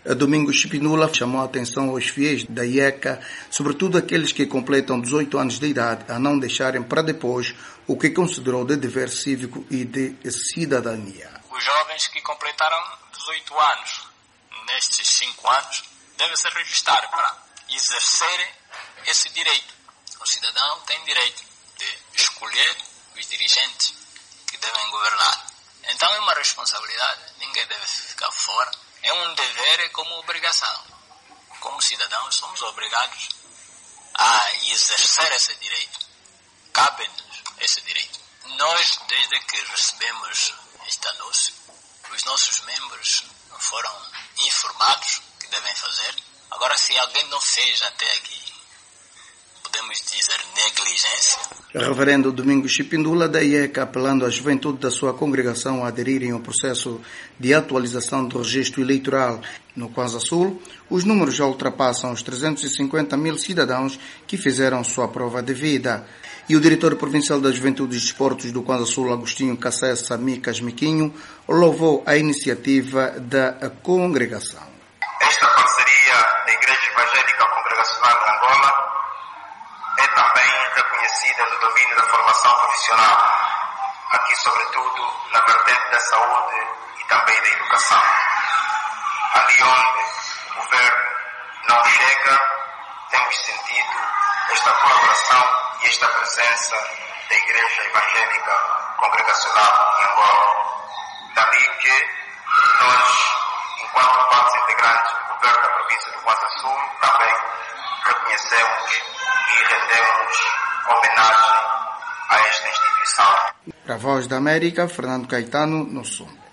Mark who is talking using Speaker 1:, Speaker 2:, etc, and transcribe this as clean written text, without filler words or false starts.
Speaker 1: Domingos Chipinula chamou a atenção aos fiéis da IECA, sobretudo aqueles que completam 18 anos de idade, a não deixarem para depois o que considerou de dever cívico e de cidadania.
Speaker 2: Os jovens que completaram 18 anos nestes 5 anos devem se registrar para exercerem esse direito. O cidadão tem direito de escolher os dirigentes que devem governar. Então é uma responsabilidade, ninguém deve ficar fora. É um dever como obrigação. Como cidadãos somos obrigados a exercer esse direito. Cabe-nos esse direito. Nós, desde que recebemos este anúncio, os nossos membros foram informados que devem fazer. Agora, se alguém não fez até aqui, podemos dizer negligência.
Speaker 1: Reverendo Domingos Chipinula da IECA, apelando à juventude da sua congregação a aderirem ao processo de atualização do registro eleitoral. No Kwanza Sul, os números já ultrapassam os 350 mil cidadãos que fizeram sua prova de vida. E o diretor provincial da Juventude e Desportos do Kwanza Sul, Agostinho Cassessa Micas Miquinho, louvou a iniciativa da congregação.
Speaker 3: Esta parceria da Igreja Evangélica Congregacional de Angola é também reconhecida no domínio da formação profissional, aqui sobretudo na vertente da saúde e também da educação. Ali onde o governo não chega, temos sentido esta colaboração e esta presença da Igreja Evangélica Congregacional em Angola. Daí que nós, enquanto partes integrantes do governo da província do Kwanza Sul, também reconhecemos e rendemos homenagem a esta instituição.
Speaker 1: Para a Voz da América, Fernando Caetano, no Sul.